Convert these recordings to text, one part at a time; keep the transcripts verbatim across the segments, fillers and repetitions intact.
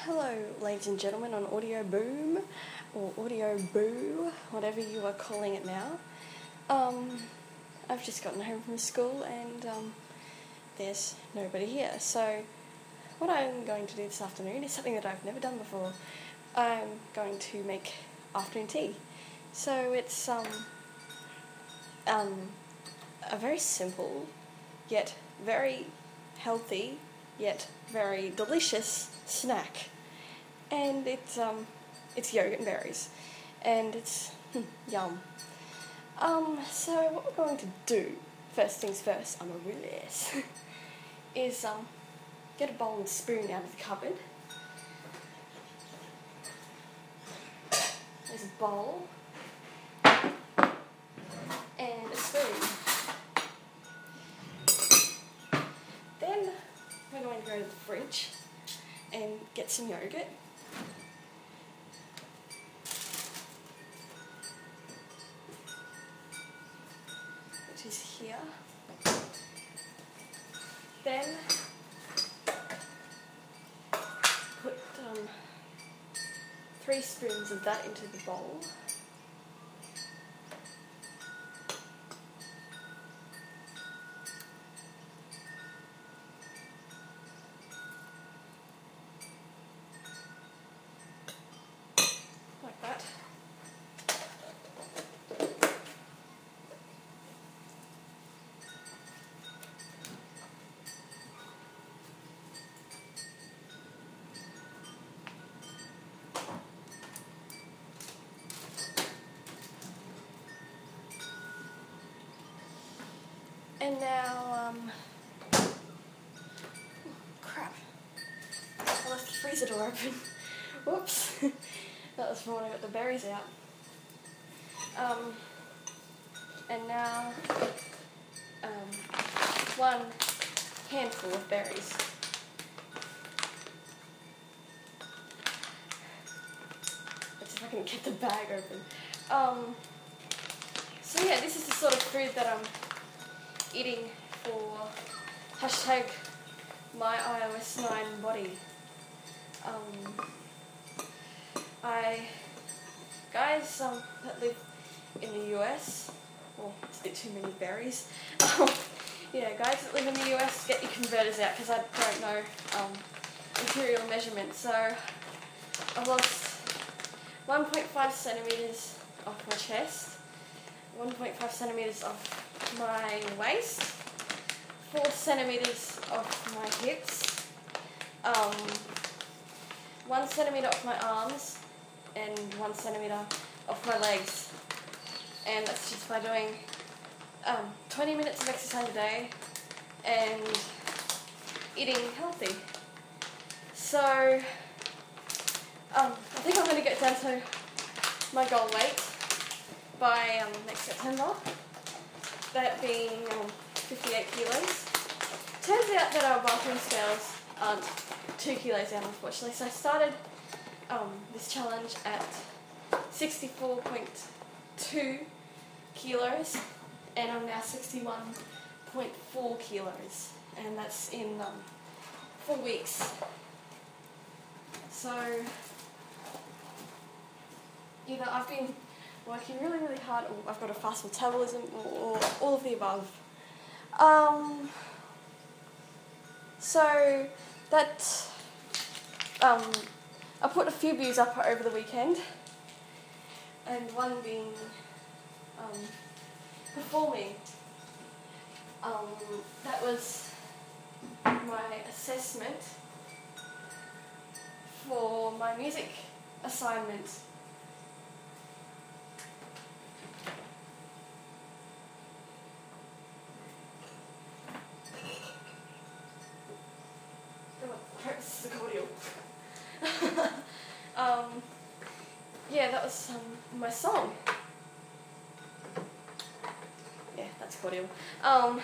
Hello, ladies and gentlemen, on Audio Boom, or Audio Boo, whatever you are calling it now. Um, I've just gotten home from school and um, there's nobody here. So what I'm going to do this afternoon is something that I've never done before. I'm going to make afternoon tea. So it's um, um, a very simple, yet very healthy, yet very delicious snack. And it's um, it's yogurt and berries, and it's hmm, yum. Um, so what we're going to do, first things first, I'm a realist, is um, get a bowl and spoon out of the cupboard. There's a bowl and a spoon. Then we're going to go to the fridge and get some yogurt. Which is here. Then put um, three spoons of that into the bowl. Like that. And now, um, oh, crap, I left the freezer door open. Whoops, that was from when I got the berries out. Um, and now, um, one handful of berries. Let's see if I can get the bag open. Um, so yeah, this is the sort of food that I'm eating for hashtag my iOS nine body. Um, I, guys um, that live in the U S, well, it's a bit too many berries. Um, yeah, guys that live in the U S, get your converters out because I don't know um, imperial measurements. So I've lost one point five centimetres off my chest, one point five centimetres off my waist, four centimetres off my hips, um, one centimetre off my arms, and one centimetre off my legs. And that's just by doing um, twenty minutes of exercise a day and eating healthy. So um, I think I'm going to get down to my goal weight by um, next September. That being um, fifty-eight kilos. Turns out that our bathroom scales aren't two kilos down, unfortunately. So I started um, this challenge at sixty-four point two kilos, and I'm now sixty-one point four kilos, and that's in um, four weeks. So either I've been working really, really hard, or I've got a fast metabolism, or, or all of the above. Um, so that, um, I put a few views up over the weekend, and one being um, performing. Um, that was my assessment for my music assignment. This is a cordial. um, yeah, that was um, my song. Yeah, that's cordial. Um,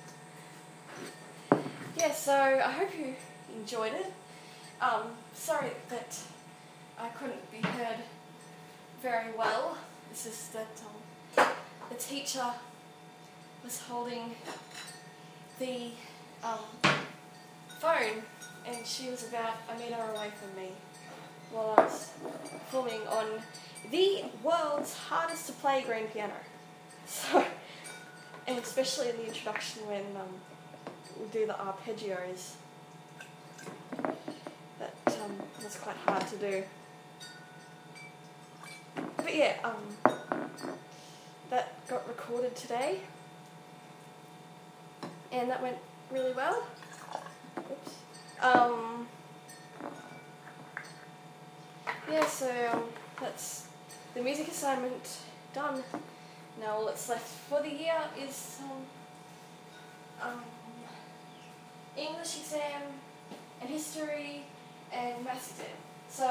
yeah, so I hope you enjoyed it. Um, sorry that I couldn't be heard very well. It's just that um, the teacher was holding the um, phone and she was about a metre away from me while I was performing on the world's hardest to play grand piano. So, and especially in the introduction when um, we do the arpeggios, that um, was quite hard to do. But yeah, um, that got recorded today, and that went really well. Oops. Um, yeah, so um, that's the music assignment done. Now all that's left for the year is um, um, English exam and history and maths exam. So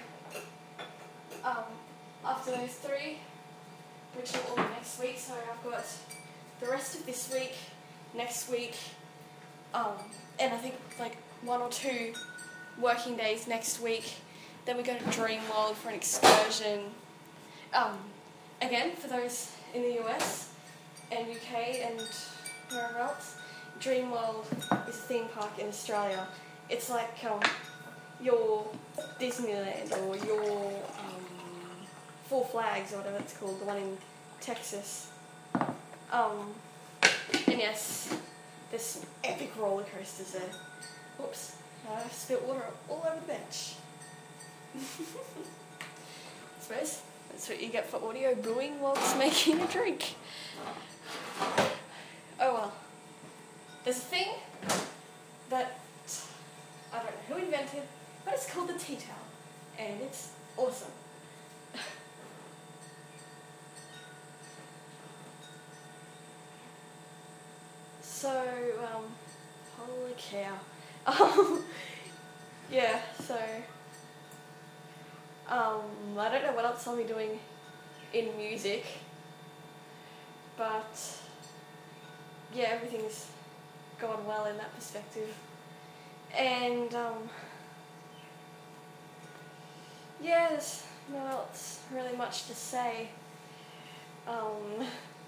um, after those three, which are all next week, so I've got the rest of this week, next week, um, and I think like one or two working days next week. Then we go to Dreamworld for an excursion. Um, again, for those in the U S and U K and wherever else, Dreamworld is a theme park in Australia. It's like um, your Disneyland or your um, Four Flags or whatever it's called, the one in Texas. Um, and yes, there's some epic roller coasters there. Oops, I spilled water all over the bench. I suppose that's what you get for audio booing whilst making a drink. Oh well. There's a thing that I don't know who invented, but it's called the tea towel, and it's awesome. So, um, holy cow. Um, yeah, so, um, I don't know what else I'll be doing in music, but, yeah, everything's gone well in that perspective, and, um, yeah, there's not else really much to say. Um,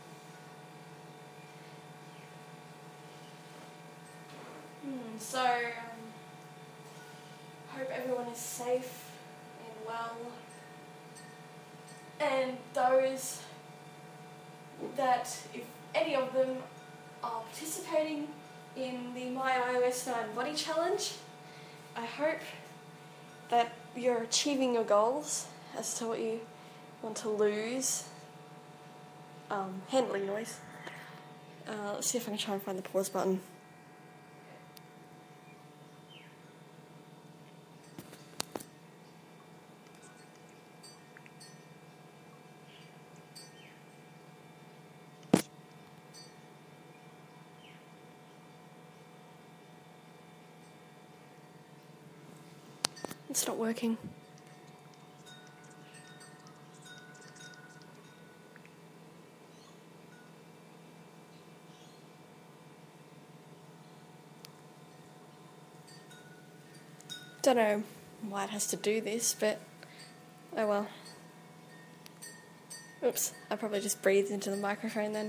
Hmm, so, um, hope everyone is safe and well. And those that, if any of them are participating in the My iOS nine Body Challenge, I hope that you're achieving your goals as to what you want to lose. Um, handling noise. Uh, let's see if I can try and find the pause button. It's not working. Don't know why it has to do this, but oh well. Oops, I probably just breathed into the microphone then.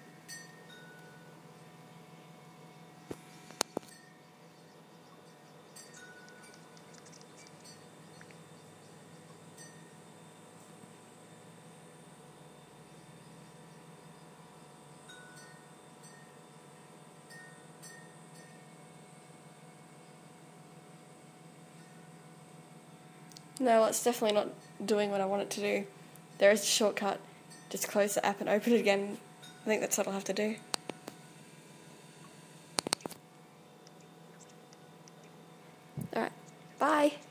No, it's definitely not doing what I want it to do. There is a shortcut. Just close the app and open it again. I think that's what I'll have to do. Alright, bye.